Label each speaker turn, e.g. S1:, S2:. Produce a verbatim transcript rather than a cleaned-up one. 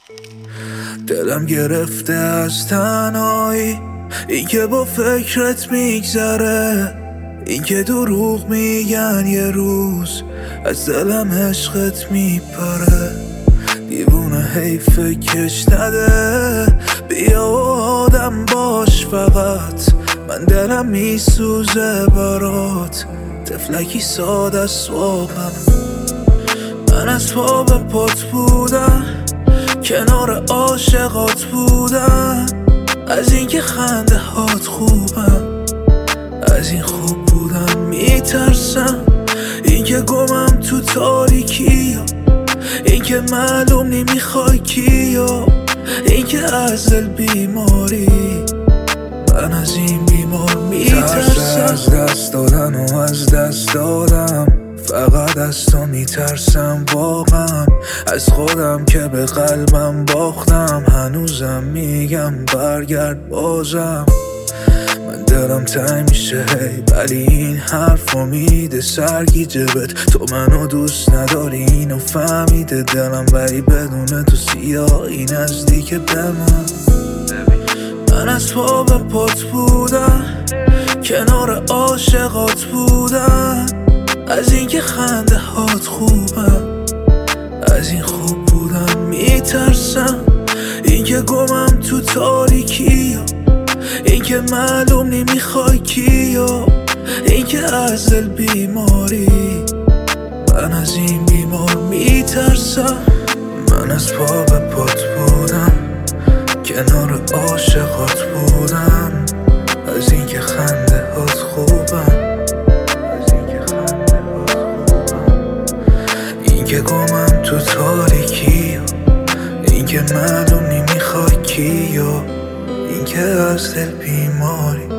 S1: دلم گرفته از تنهایی، این که با فکرت میگذره، این که دروغ میگن یه روز از دلم عشقت میپره. دیوونه حیف کش نده، بیا و آدم باش فقط، من دلم میسوزه برات، تفلکی ساده است واقعا. من از پا به پات بودم، کنار عاشقات بودم، از اینکه خنده هات خوبم، از این خوب بودم میترسم، اینکه گمم تو تاریکی، اینکه معلوم نمیخوای کیو، اینکه از دل بیماری، من از این بیمار میترسم. از دست دادن و از دست دادم، فقط از تو میترسم واقعا، از خودم که به قلبم باختم، هنوزم میگم برگرد بازم. من دلم تنگ میشه هی، ولی این حرفو میده سرگیجه بهت، تو منو دوست نداری اینو فهمیده دلم، ولی بدون تو سیاهی نزدیک به من. من از پا به پات بودم، کنار عاشقات بودم، از اینکه خنده هات خوبم، از این خوب بودم میترسم، اینکه گمم تو تاریکی، اینکه معلوم نمیخوای کیو، اینکه از دل بیماری، من از این بیمار میترسم. من از پا به پات بودم، کنار عاشقات بودم، از اینکه خنده هات خوبم، اینکه گمم تو تاریکی، اینکه معلوم نمیخوای کیو، اینکه از دل بیماری.